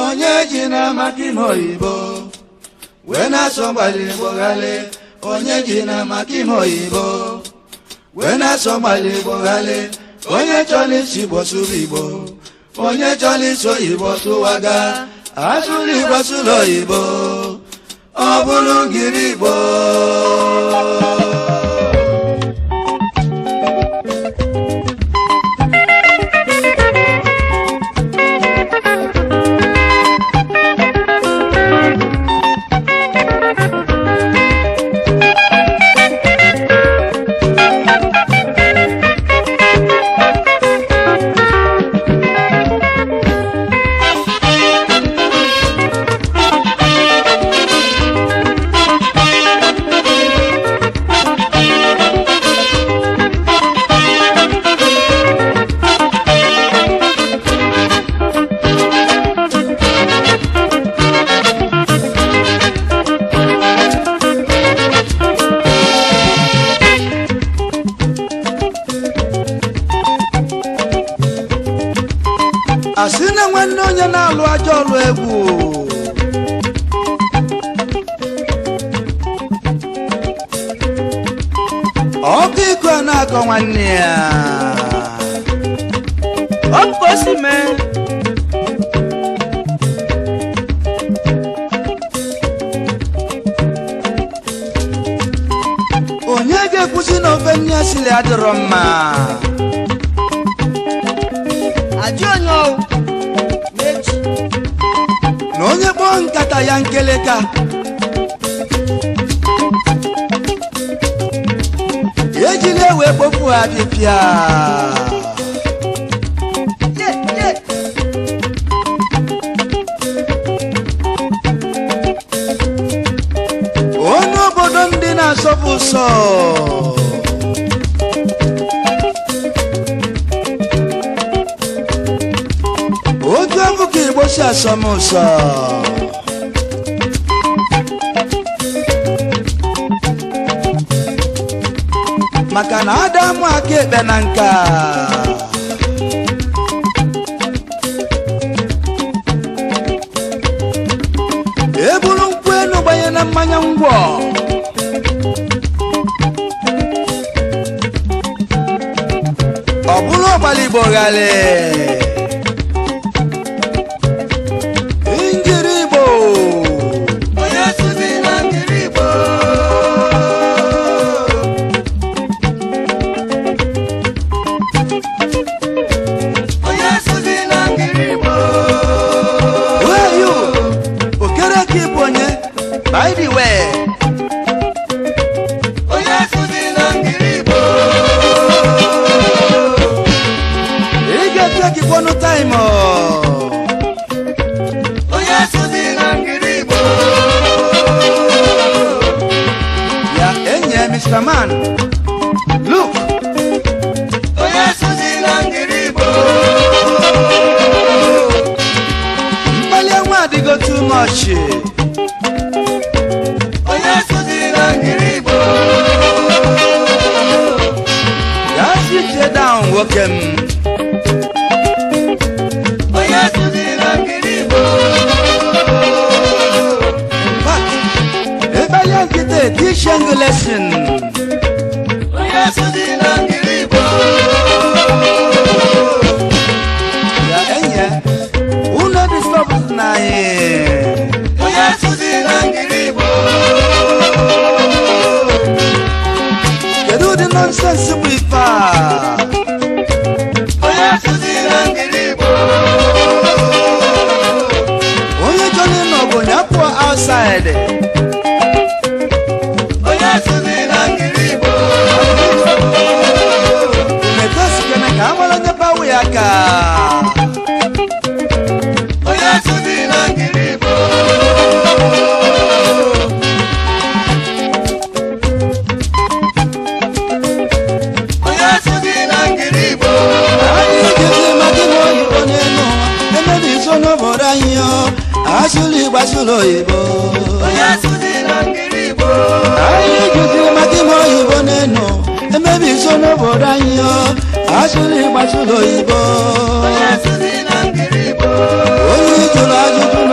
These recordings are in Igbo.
onye ji na makimo oyibo we na-asọ mgbali Igbo ghale onye ji na makimo oyibo we na-asọ mgbali Igbo ghale onye chọrọ isi Igbo sụrụ Igbo onye chọrọ iso Igbo tụwaga asụrụ Igbo sụrụ oyibo ọ bụrụ ngiri Igbo asina nwanne onye na-alụ ajọ ọlụ egwu ọkụ iko na-akọ nwanne ya ọkụkọsime onye ga-ekwusi na ofe nne ya siri adịrọ mma na onye kpọọ nkata ya nkeleka ejila ewe kpofu apịpịa onye obodo ndị na-asọpụ ụsọ otu akụkọ Igbo si asọmụsọ maka na Adamu aka ekpe na nka eburu nkwụ enu gbanye na mmanya ngwọ ọ bụrụ ọgbala Igbo ghale by the way onye sụzi na ngiri Igbo ị ga-eteki kwọnụ taịm onye sụzi na ngiri Igbo ya enye Mr. Man look onye sụzi na ngiri Igbo mkpali nwa adịgo too much sit down, welcome. In fact, everybody get a teaching lesson. Yeah, and yeah, who not disturb us now? You do the nonsense we far. Onye Johnny no go nyapo outside. Umetosi kena kamala nyepa uyaka. Asuli basulo Igbo onye sụzi na ngiri Igbo anyị jụzi maka ime oyibo n'enu emebi so n'obodo anyị asuli basulo Igbo onye sụzi na ngiri Igbo onye jụrụ ajụjụ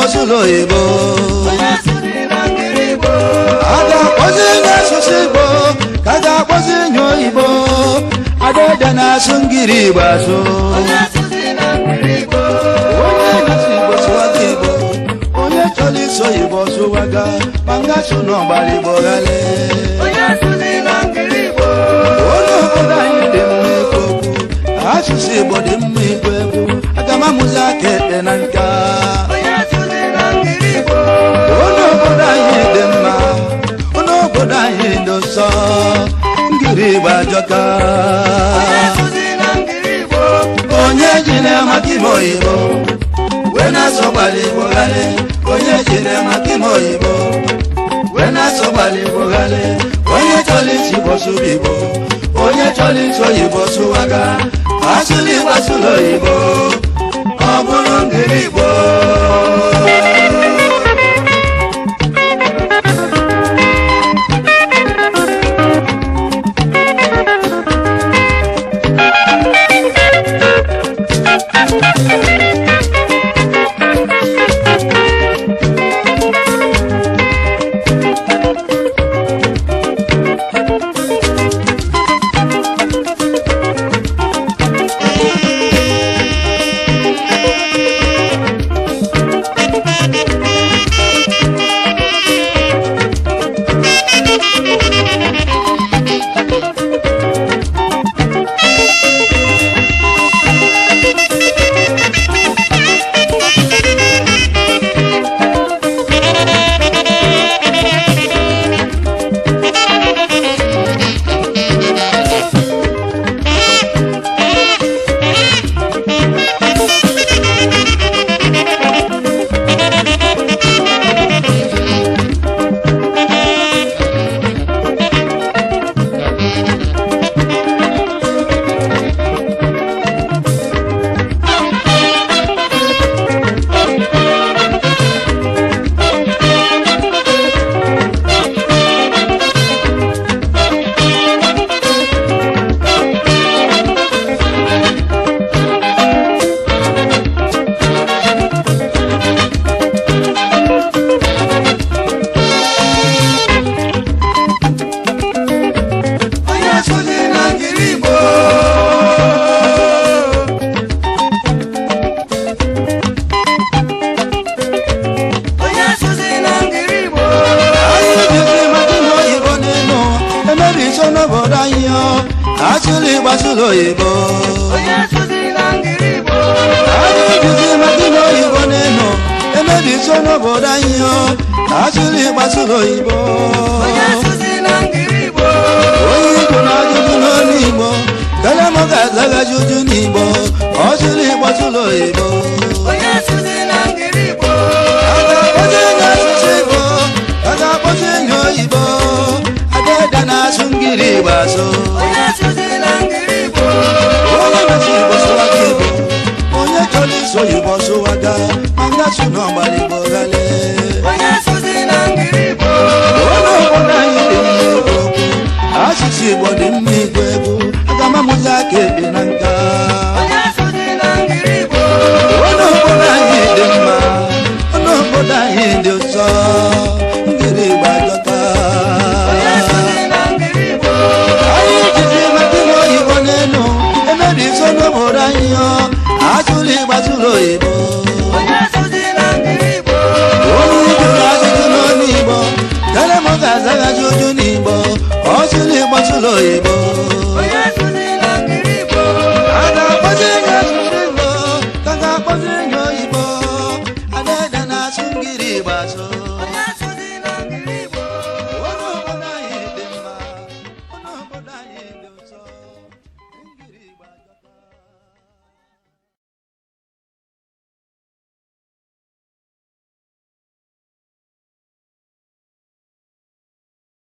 ịgbasụlụ Igbo a ga-akpọzi nye asụsụ Igbo ka a ga-akpọzi nye oyibo Adaede na-asụ ngiri Igbo asụ onye na-asụ Igbo sụwaga Igbo onye chọrọ iso Igbo sụwaga ma ngasụ n'ọgbara Igbo ghale onye obodo anyị dị mma ikwu okwu asụsụ Igbo dị mma ikwu egwu aga m amụzi aka ekpe na nka onye obodo anyị dị mma onye obodo anyị dị nsọ ngiri Igbo ajọka onye jiri maka ime oyibo wee na-asọgbara Igbo ghale onye jiri maka ime oyibo wee na-asọgbara Igbo ghale onye chọrọ isi Igbo sụrụ Igbo onye chọrọ isi oyibo sụwaga asụrụ Igbo asụrụ oyibo ọ bụrụ ngiri Igbo asụrụ Igbo asụrụ oyibo ajụjụzi maka ime oyibo n'elu emebi so n'obodo anyị asụrụ Igbo asụrụ oyibo onye Igbo na ajụjụ n'olu Igbo karịa m ga-azaga ajụjụ n'Igbo asụrụ Igbo asụrụ oyibo a ga-akpọzi enye asụsụ Igbo a ga-akpọzi enye oyibo Adaede na-asụ ngiri Igbo asụ onye na-asụ Igbo sụwaga Igbo onye chọrọ iso Igbo sụwaga ma ngasụ n'ọgbara Igbo ghale onye obodo anyị dị mma ikwu okwu asụsụ Igbo dị mma ikwu egwu aga m amụzi aka ekpe na nka onye obodo anyị dị mma onye obodo anyị dị ụsọ ngiri Igbo ajọka anyị jizi maka ime oyibo n'elu emebi so n'obodo anyị asụrụ Igbo asụrụ oyibo onye jụrụ ajụjụ n'olu Igbo karịa m ga-azaga ajụjụ n'Igbo asụrụ Igbo asụrụ oyibo